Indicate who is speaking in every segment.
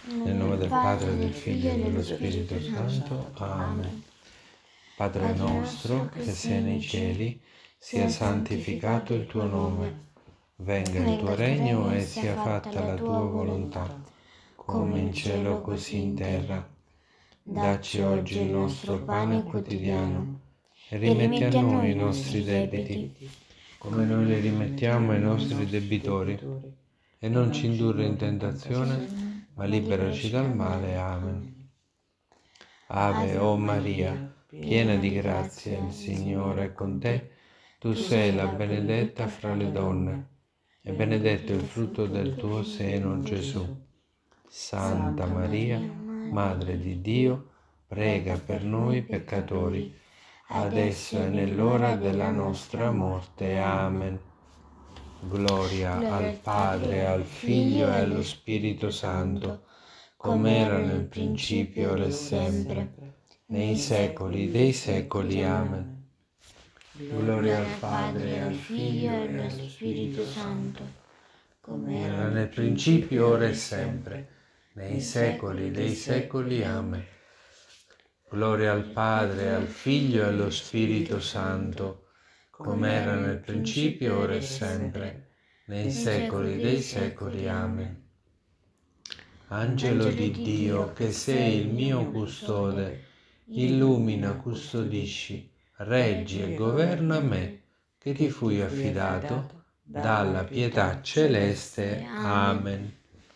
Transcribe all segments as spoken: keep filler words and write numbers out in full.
Speaker 1: Nel nome del Padre, del Figlio e dello Spirito Santo. Amen. Padre nostro, che sei nei cieli, sia santificato il tuo nome. Venga il tuo regno e sia fatta la tua volontà, come in cielo così in terra. Dacci oggi il nostro pane quotidiano e rimetti a noi i nostri debiti, come noi li rimettiamo ai nostri debitori. E non ci indurre in tentazione, ma liberaci dal male. Amen. Ave, o Maria, piena di grazia, il Signore è con te. Tu sei la benedetta fra le donne, e benedetto il frutto del tuo seno, Gesù. Santa Maria, Madre di Dio, prega per noi peccatori, adesso e nell'ora della nostra morte. Amen. Gloria al Padre, al Figlio e allo Spirito Santo, come era nel principio, ora e sempre, nei secoli dei secoli. Amen. Gloria al Padre, al Figlio e allo Spirito Santo, come era nel principio, ora e sempre, nei secoli dei secoli. Amen. Gloria al Padre, al Figlio e allo Spirito Santo, come era nel principio, ora e sempre, nei secoli dei secoli. Amen. Angelo di Dio, che sei il mio custode, illumina, custodisci, reggi e governa me, che ti fui affidato dalla pietà celeste. Amen.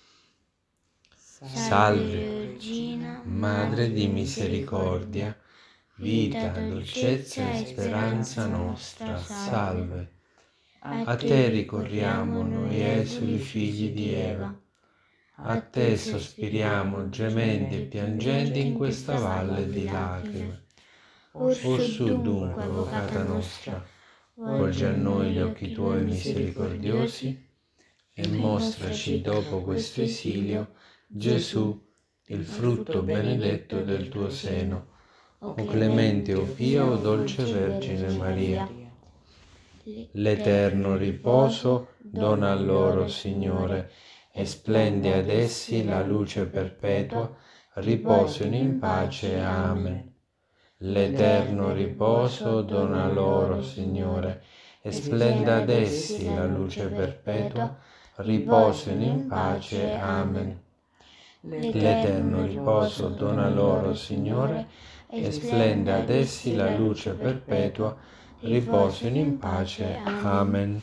Speaker 1: Salve, Madre di misericordia, vita, dolcezza e speranza nostra, salve. A te ricorriamo noi esuli figli di Eva, a te sospiriamo gementi e piangenti in questa valle di lacrime. Orsù dunque, avvocata nostra, volgi a noi gli occhi tuoi misericordiosi e mostraci dopo questo esilio Gesù, il frutto benedetto del tuo seno. O clemente, o pia, o dolce Vergine Maria. L'eterno riposo dona a loro, Signore, e splendi ad essi la luce perpetua, riposino in pace. Amen. L'eterno riposo dona a loro, Signore, e splenda ad essi la luce perpetua, riposino in pace. Amen. L'eterno riposo dona loro, Signore, e splenda ad essi la luce perpetua, riposino in pace. Amen.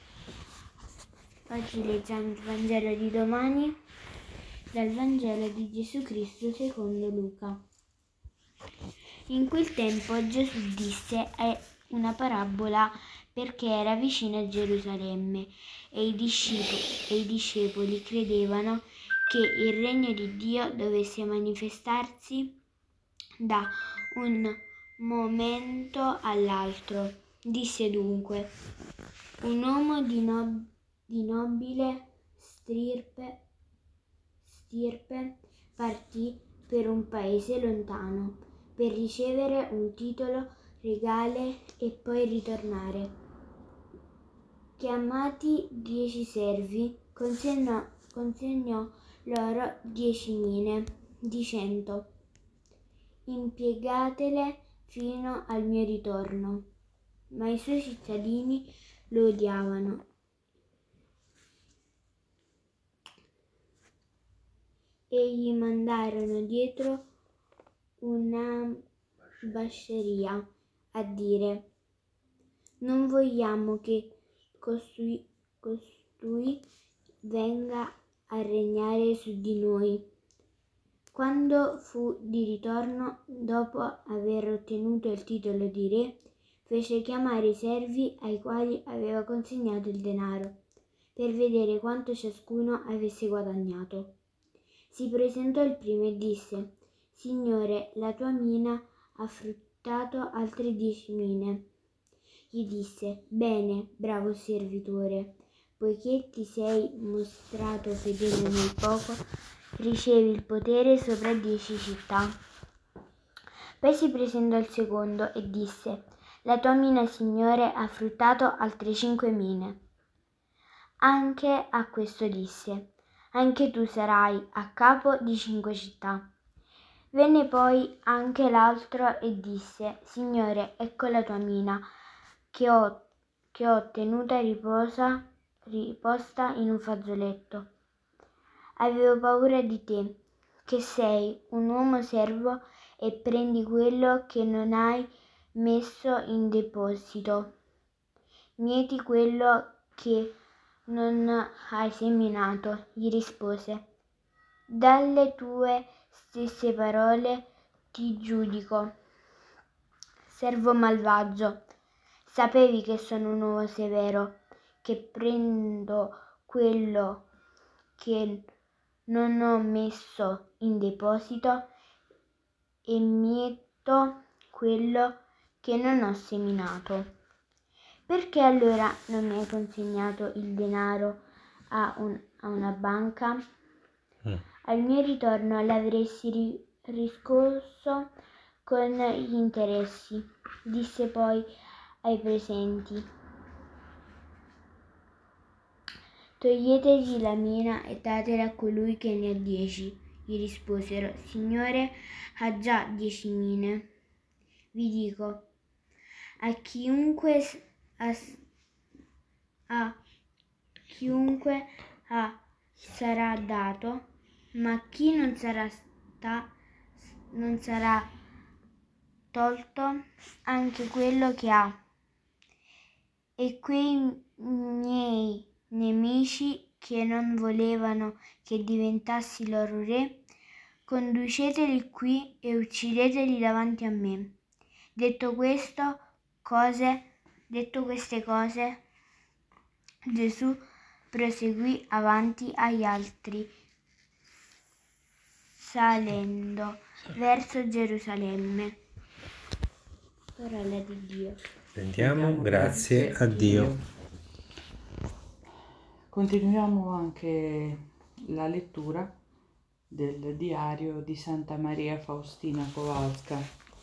Speaker 2: Oggi leggiamo il Vangelo di domani dal Vangelo di Gesù Cristo secondo Luca. In quel tempo Gesù disse una parabola perché era vicino a Gerusalemme e i discepoli, e i discepoli credevano che il regno di Dio dovesse manifestarsi da un momento all'altro. Disse dunque: un uomo di, no, di nobile stirpe, stirpe partì per un paese lontano per ricevere un titolo regale e poi ritornare. Chiamati dieci servi, consegnò, consegnò loro dieci mine, dicendo: impiegatele fino al mio ritorno. Ma i suoi cittadini lo odiavano e gli mandarono dietro un'ambasceria a dire: non vogliamo che costui, costui venga a regnare su di noi. Quando fu di ritorno, dopo aver ottenuto il titolo di re, fece chiamare i servi ai quali aveva consegnato il denaro, per vedere quanto ciascuno avesse guadagnato. Si presentò il primo e disse: Signore, la tua mina ha fruttato altre dieci mine. Gli disse: bene, bravo servitore, poiché ti sei mostrato fedele nel poco, ricevi il potere sopra dieci città. Poi si presentò il secondo e disse: la tua mina, Signore, ha fruttato altre cinque mine. Anche a questo disse: anche tu sarai a capo di cinque città. Venne poi anche l'altro e disse: Signore, ecco la tua mina, che ho, che ho tenuta riposa, riposta in un fazzoletto. Avevo paura di te, che sei un uomo servo e prendi quello che non hai messo in deposito. Mieti quello che non hai seminato, gli rispose. Dalle tue stesse parole ti giudico, servo malvagio. Sapevi che sono un uomo severo, che prendo quello che non ho messo in deposito e mieto quello che non ho seminato. Perché allora non mi hai consegnato il denaro a, un, a una banca?
Speaker 1: Mm.
Speaker 2: Al mio ritorno l'avresti ri- riscosso con gli interessi, disse poi ai presenti. Toglietegli la mina e datela a colui che ne ha dieci. Gli risposero, Signore, ha già dieci mine. Vi dico, a chiunque ha, a chiunque ha sarà dato, ma chi non sarà sta, non sarà tolto anche quello che ha. E quei miei nemici che non volevano che diventassi loro re, conduceteli qui e uccideteli davanti a me. Detto questo, cose, detto queste cose, Gesù proseguì avanti agli altri, salendo verso Gerusalemme. Parola di Dio.
Speaker 1: Sentiamo, grazie a Dio.
Speaker 3: Continuiamo anche la lettura del diario di Santa Maria Faustina Kowalska.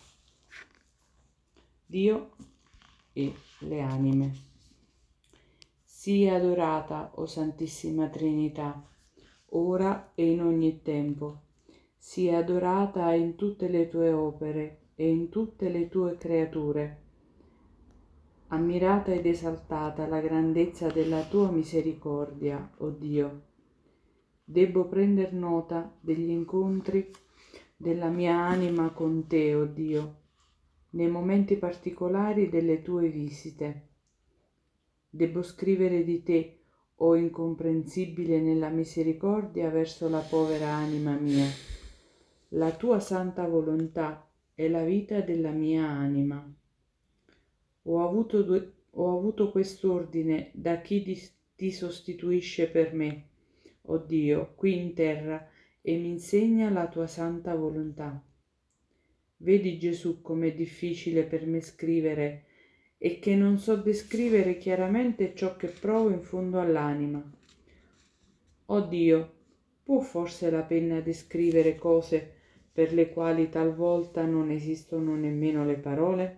Speaker 3: Dio e le anime. Sii adorata, o Santissima Trinità, ora e in ogni tempo. Sii adorata in tutte le tue opere e in tutte le tue creature. Ammirata ed esaltata la grandezza della tua misericordia, o Dio. Debbo prender nota degli incontri della mia anima con te, o Dio, nei momenti particolari delle tue visite. Debbo scrivere di te, o incomprensibile nella misericordia verso la povera anima mia. La tua santa volontà è la vita della mia anima. Ho avuto, due, ho avuto quest'ordine da chi di, ti sostituisce per me, o Dio, qui in terra, e mi insegna la tua santa volontà. Vedi, Gesù, com'è difficile per me scrivere e che non so descrivere chiaramente ciò che provo in fondo all'anima. O Dio, può forse la penna descrivere cose per le quali talvolta non esistono nemmeno le parole?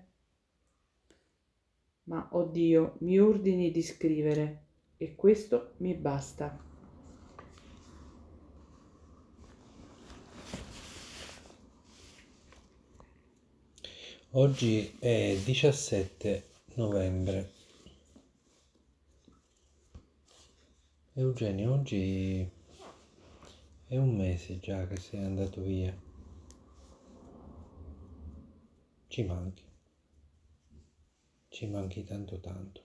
Speaker 3: Ma, oh Dio, mi ordini di scrivere, e questo mi basta.
Speaker 1: Oggi è diciassette novembre. Eugenio, oggi è un mese già che sei andato via. Ci manchi. Ci manchi tanto tanto.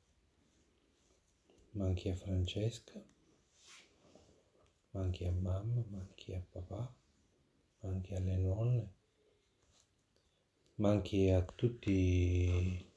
Speaker 1: Manchi a Francesca, manchi a mamma, manchi a papà, manchi alle nonne, manchi a tutti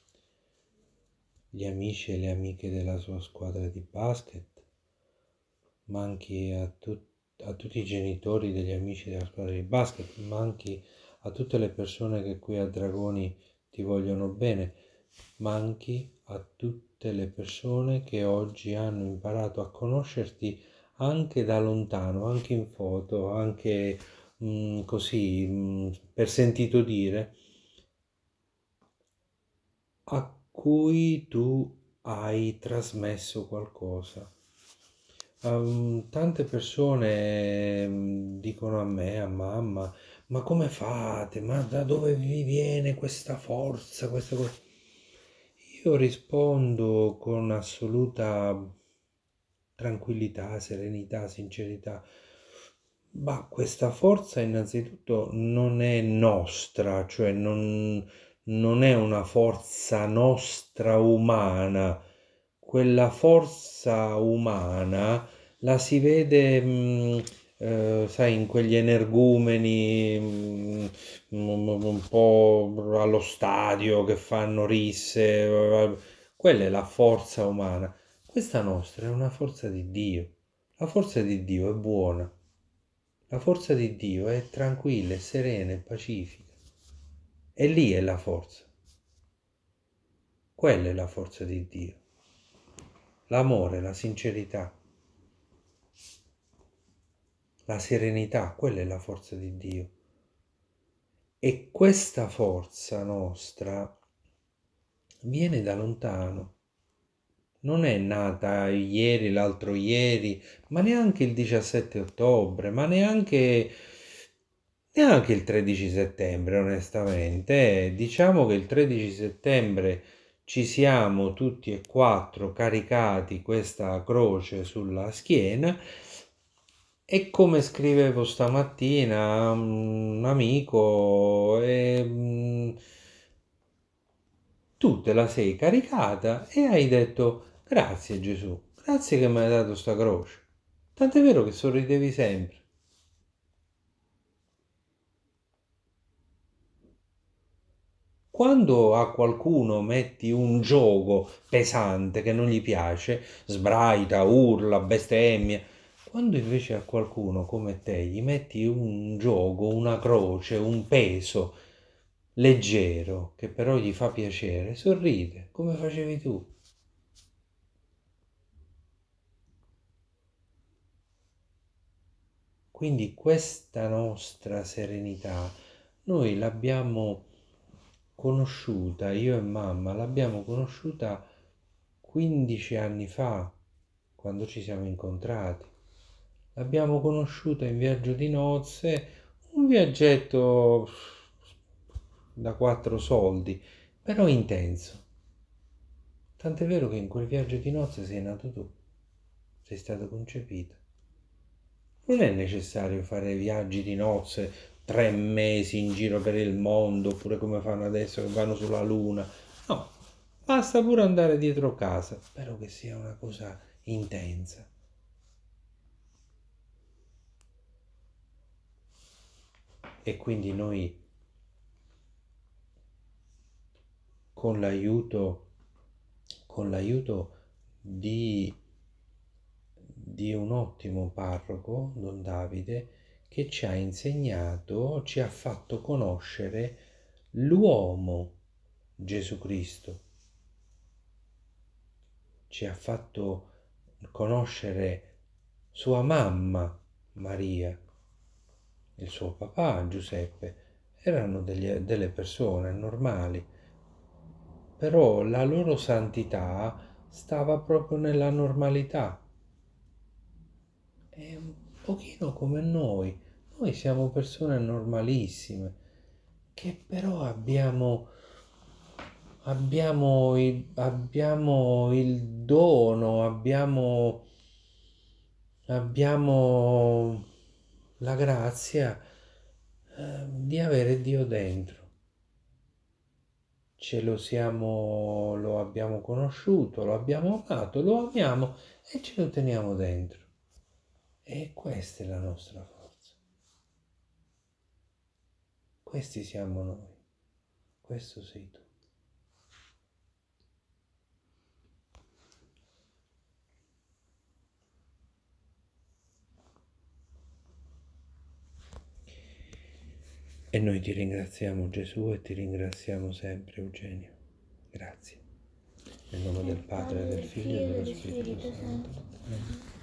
Speaker 1: gli amici e le amiche della sua squadra di basket, manchi a, tut- a tutti i genitori degli amici della squadra di basket, manchi a tutte le persone che qui a Dragoni ti vogliono bene, manchi a tutte le persone che oggi hanno imparato a conoscerti anche da lontano, anche in foto, anche mh, così, mh, per sentito dire, a cui tu hai trasmesso qualcosa. Um, tante persone um, dicono a me, a mamma, ma come fate? Ma da dove vi viene questa forza, questa cosa? Io rispondo con assoluta tranquillità, serenità, sincerità. Ma questa forza innanzitutto non è nostra, cioè non, non è una forza nostra umana. Quella forza umana la si vede, mh, eh, sai, in quegli energumeni, mh, un, un po' allo stadio che fanno risse. eh, Quella è la forza umana. Questa nostra è una forza di Dio. La forza di Dio è buona. La forza di Dio è tranquilla, è serena, è pacifica. E lì è la forza. Quella è la forza di Dio. L'amore, la sincerità, la serenità, quella è la forza di Dio. E questa forza nostra viene da lontano. Non è nata ieri, l'altro ieri, ma neanche il diciassette ottobre, ma neanche, neanche il tredici settembre, onestamente. Diciamo che il tredici settembre ci siamo tutti e quattro caricati questa croce sulla schiena e come scrivevo stamattina a un amico, e, mm, tu te la sei caricata e hai detto grazie Gesù, grazie che mi hai dato sta croce. Tant'è vero che sorridevi sempre. Quando a qualcuno metti un gioco pesante che non gli piace, sbraita, urla, bestemmia, quando invece a qualcuno come te gli metti un gioco, una croce, un peso leggero che però gli fa piacere, sorride, come facevi tu. Quindi questa nostra serenità noi l'abbiamo conosciuta, io e mamma l'abbiamo conosciuta quindici anni fa, quando ci siamo incontrati. L'abbiamo conosciuta in viaggio di nozze, un viaggetto da quattro soldi, però intenso. Tant'è vero che in quel viaggio di nozze sei nato tu, sei stato concepito. Non è necessario fare viaggi di nozze, tre mesi in giro per il mondo, oppure come fanno adesso che vanno sulla Luna. No, basta pure andare dietro casa, però che sia una cosa intensa. E quindi noi, con l'aiuto, con l'aiuto di, di un ottimo parroco, Don Davide, che ci ha insegnato, ci ha fatto conoscere l'uomo Gesù Cristo, ci ha fatto conoscere sua mamma Maria, il suo papà Giuseppe, erano degli- delle persone normali, però la loro santità stava proprio nella normalità. È un pochino come noi, noi siamo persone normalissime, che però abbiamo abbiamo il, abbiamo il dono, abbiamo, abbiamo la grazia eh, di avere Dio dentro. Ce lo siamo, lo abbiamo conosciuto, lo abbiamo amato, lo amiamo e ce lo teniamo dentro. E questa è la nostra forza. Questi siamo noi. Questo sei tu. E noi ti ringraziamo Gesù e ti ringraziamo sempre Eugenio. Grazie. Nel nome del Padre, del Figlio e dello Spirito Santo. Amen.